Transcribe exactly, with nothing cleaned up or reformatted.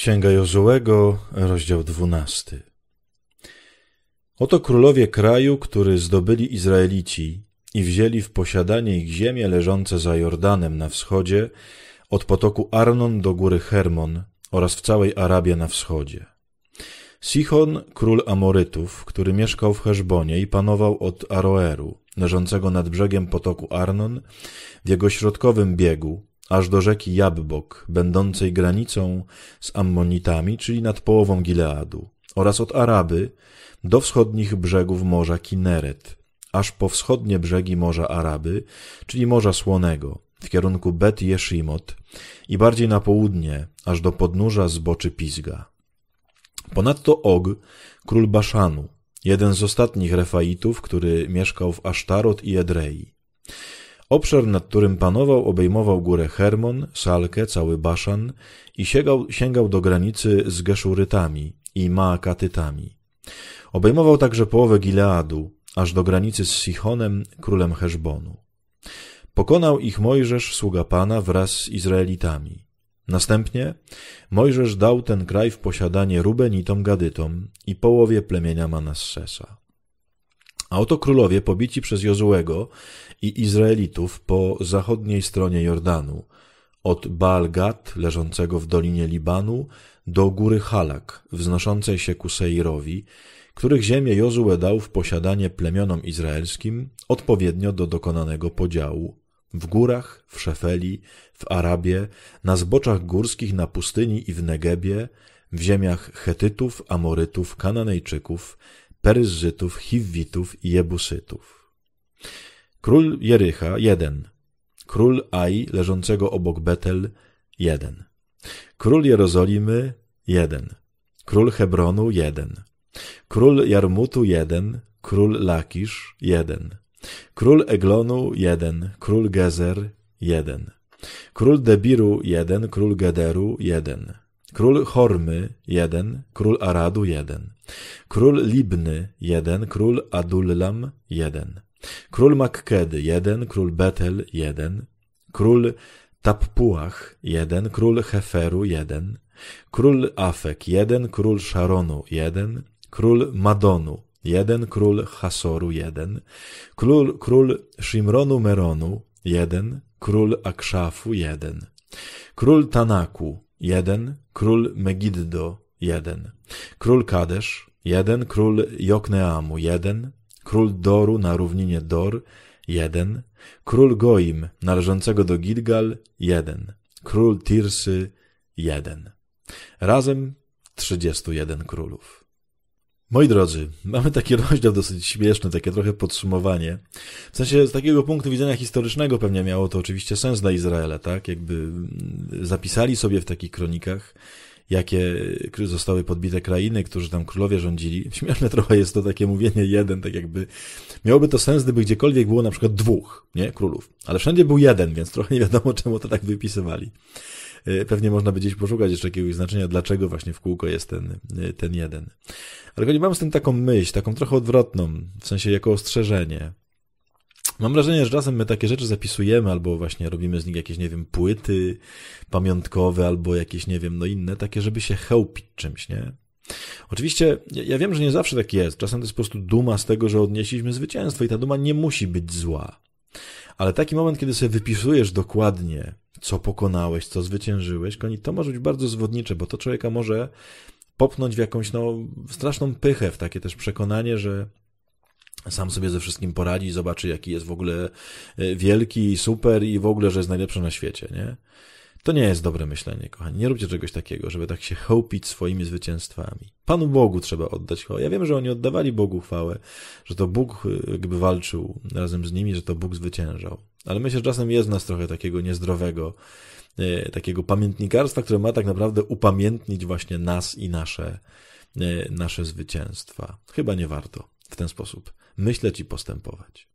Księga Jozułego, rozdział dwunasty. Oto królowie kraju, który zdobyli Izraelici i wzięli w posiadanie ich ziemie leżące za Jordanem na wschodzie, od potoku Arnon do góry Hermon oraz w całej Arabii na wschodzie. Sichon, król Amorytów, który mieszkał w Heszbonie i panował od Aroeru, leżącego nad brzegiem potoku Arnon, w jego środkowym biegu, aż do rzeki Jabbok, będącej granicą z Ammonitami, czyli nad połową Gileadu, oraz od Araby do wschodnich brzegów Morza Kinneret, aż po wschodnie brzegi Morza Araby, czyli Morza Słonego, w kierunku Bet Jeszimot i bardziej na południe, aż do podnóża zboczy Pisga. Ponadto Og, król Baszanu, jeden z ostatnich Refaitów, który mieszkał w Asztarot i Edrei. Obszar, nad którym panował, obejmował górę Hermon, Salkę, cały Baszan i sięgał, sięgał do granicy z Geszurytami i Maakatytami. Obejmował także połowę Gileadu, aż do granicy z Sichonem, królem Heszbonu. Pokonał ich Mojżesz, sługa Pana, wraz z Izraelitami. Następnie Mojżesz dał ten kraj w posiadanie Rubenitom, Gadytom i połowie plemienia Manassesa. A oto królowie pobici przez Jozułego i Izraelitów po zachodniej stronie Jordanu, od Baal-Gad, leżącego w dolinie Libanu, do góry Halak, wznoszącej się ku Seirowi, których ziemię Jozue dał w posiadanie plemionom izraelskim odpowiednio do dokonanego podziału, w górach, w Szefeli, w Arabie, na zboczach górskich, na pustyni i w Negebie, w ziemiach Chetytów, Amorytów, Kananejczyków, Peryzzytów, Hiwwitów i Jebusytów. Król Jericha, jeden. Król Ai, leżącego obok Betel, jeden. Król Jerozolimy, jeden. Król Hebronu, jeden. Król Jarmutu, jeden. Król Lakisz, jeden. Król Eglonu, jeden. Król Gezer, jeden. Król Debiru, jeden. Król Gederu, jeden. Król Hormy, jeden. Król Aradu, jeden. Król Libny, jeden. Król Adullam, jeden. Król Makkedy, jeden. Król Betel, jeden. Król Tappuach, jeden. Król Heferu, jeden. Król Afek, jeden. Król Szaronu, jeden. Król Madonu, jeden. Król Hasoru, jeden. Król, król Shimronu Meronu, jeden. Król Akszafu, jeden. Król Tanaku, jeden. Król Megiddo, jeden. Król Kadesz, jeden. Król Jokneamu, jeden. Król Doru na równinie Dor, jeden. Król Goim, należącego do Gilgal, jeden. Król Tirsy, jeden. Razem trzydziestu jeden królów. Moi drodzy, mamy taki rozdział dosyć śmieszny, takie trochę podsumowanie. W sensie z takiego punktu widzenia historycznego pewnie miało to oczywiście sens dla Izraela, tak? Jakby zapisali sobie w takich kronikach, jakie zostały podbite krainy, którzy tam królowie rządzili. Śmieszne trochę jest to takie mówienie jeden, tak jakby miałoby to sens, gdyby gdziekolwiek było na przykład dwóch, nie, królów. Ale wszędzie był jeden, więc trochę nie wiadomo, czemu to tak wypisywali. Pewnie można by gdzieś poszukać jeszcze jakiegoś znaczenia, dlaczego właśnie w kółko jest ten, ten jeden. Ale mam z tym taką myśl, taką trochę odwrotną, w sensie jako ostrzeżenie. Mam wrażenie, że czasem my takie rzeczy zapisujemy, albo właśnie robimy z nich jakieś, nie wiem, płyty pamiątkowe, albo jakieś, nie wiem, no inne, takie, żeby się chełpić czymś, nie? Oczywiście, ja wiem, że nie zawsze tak jest. Czasem to jest po prostu duma z tego, że odnieśliśmy zwycięstwo i ta duma nie musi być zła. Ale taki moment, kiedy sobie wypisujesz dokładnie, co pokonałeś, co zwyciężyłeś, to może być bardzo zwodnicze, bo to człowieka może popchnąć w jakąś, no, straszną pychę, w takie też przekonanie, że sam sobie ze wszystkim poradzi i zobaczy, jaki jest w ogóle wielki, super i w ogóle, że jest najlepszy na świecie, nie? To nie jest dobre myślenie, kochani. Nie róbcie czegoś takiego, żeby tak się chełpić swoimi zwycięstwami. Panu Bogu trzeba oddać chwałę. Ja wiem, że oni oddawali Bogu chwałę, że to Bóg jakby walczył razem z nimi, że to Bóg zwyciężał. Ale myślę, że czasem jest w nas trochę takiego niezdrowego, takiego pamiętnikarstwa, które ma tak naprawdę upamiętnić właśnie nas i nasze, nasze zwycięstwa. Chyba nie warto w ten sposób myśleć i postępować.